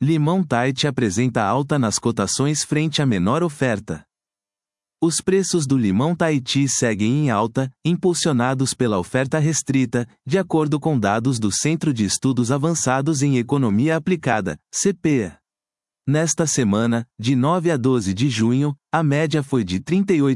Limão Tahiti apresenta alta nas cotações frente à menor oferta. Os preços do limão Tahiti seguem em alta, impulsionados pela oferta restrita, de acordo com dados do Centro de Estudos Avançados em Economia Aplicada, CPEA. Nesta semana, de 9 a 12 de junho, a média foi de R$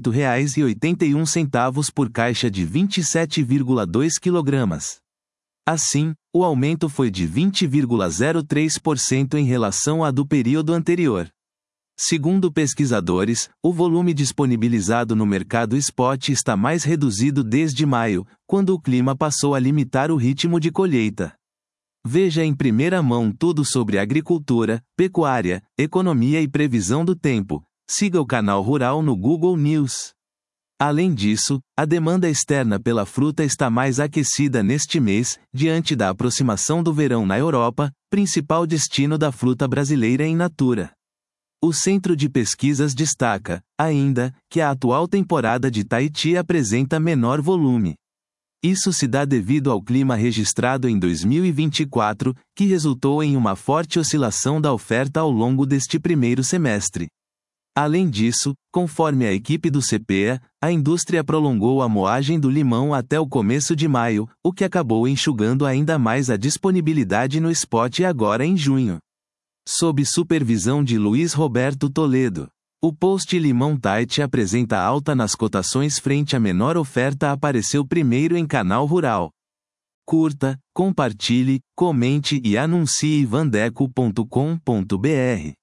38,81 por caixa de 27,2 kg. Assim, o aumento foi de 20,03% em relação à do período anterior. Segundo pesquisadores, o volume disponibilizado no mercado spot está mais reduzido desde maio, quando o clima passou a limitar o ritmo de colheita. Veja em primeira mão tudo sobre agricultura, pecuária, economia e previsão do tempo. Siga o canal Rural no Google News. Além disso, a demanda externa pela fruta está mais aquecida neste mês, diante da aproximação do verão na Europa, principal destino da fruta brasileira in natura. O Centro de Pesquisas destaca, ainda, que a atual temporada de Tahiti apresenta menor volume. Isso se dá devido ao clima registrado em 2024, que resultou em uma forte oscilação da oferta ao longo deste primeiro semestre. Além disso, conforme a equipe do CPEA, a indústria prolongou a moagem do limão até o começo de maio, o que acabou enxugando ainda mais a disponibilidade no spot agora em junho. Sob supervisão de Luiz Roberto Toledo, o post Limão Tahiti apresenta alta nas cotações frente à menor oferta apareceu primeiro em Canal Rural. Curta, compartilhe, comente e anuncie vandeco.com.br.